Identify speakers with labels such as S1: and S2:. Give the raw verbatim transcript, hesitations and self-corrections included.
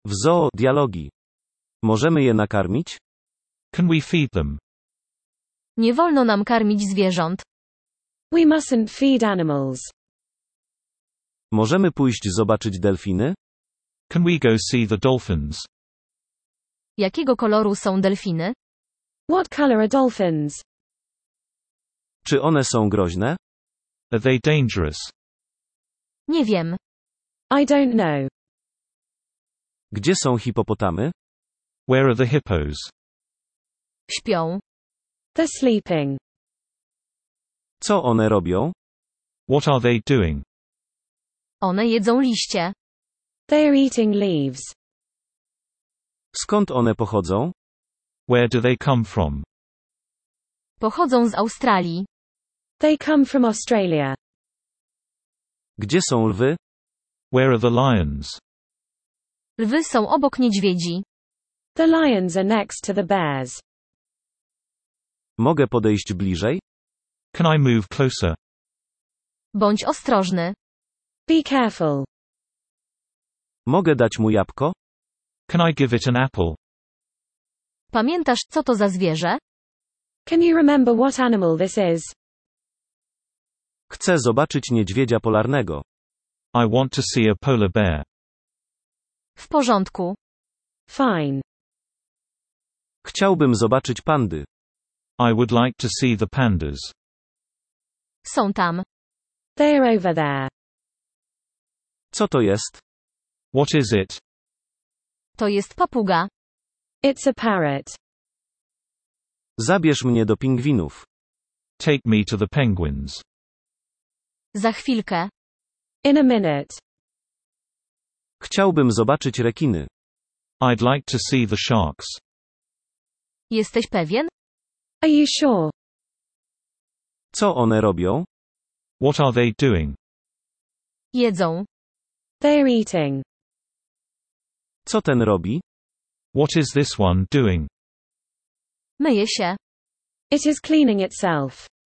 S1: W zoo dialogi. Możemy je nakarmić?
S2: Can we feed them?
S3: Nie wolno nam karmić zwierząt.
S4: We mustn't feed animals.
S1: Możemy pójść zobaczyć delfiny?
S2: Can we go see the dolphins?
S3: Jakiego koloru są delfiny?
S4: What color are dolphins?
S1: Czy one są groźne?
S2: Are they dangerous?
S3: Nie wiem.
S4: I don't know.
S1: Gdzie są hipopotamy?
S2: Where are the hippos?
S3: Śpią.
S4: They're sleeping.
S1: Co one robią?
S2: What are they doing?
S3: One jedzą liście.
S4: They are eating leaves.
S1: Skąd one pochodzą?
S2: Where do they come from?
S3: Pochodzą z Australii.
S4: They come from Australia.
S1: Gdzie są lwy?
S2: Where are the lions?
S3: Lwy są obok niedźwiedzi.
S4: The lions are next to the bears.
S1: Mogę podejść bliżej?
S2: Can I move closer?
S3: Bądź ostrożny.
S4: Be careful.
S1: Mogę dać mu jabłko?
S2: Can I give it an apple?
S3: Pamiętasz, co to za zwierzę?
S4: Can you remember what animal this is?
S1: Chcę zobaczyć niedźwiedzia polarnego.
S2: I want to see a polar bear.
S3: W porządku.
S4: Fine.
S1: Chciałbym zobaczyć pandy.
S2: I would like to see the pandas.
S3: Są tam.
S4: They're over there.
S1: Co to jest?
S2: What is it?
S3: To jest papuga.
S4: It's a parrot.
S1: Zabierz mnie do pingwinów.
S2: Take me to the penguins.
S3: Za chwilkę.
S4: In a minute.
S1: Chciałbym zobaczyć rekiny.
S2: I'd like to see the sharks.
S3: Jesteś pewien?
S4: Are you sure?
S1: Co one robią?
S2: What are they doing?
S3: Jedzą.
S4: They're eating.
S1: Co ten robi?
S2: What is this one doing?
S3: Myje się.
S4: It is cleaning itself.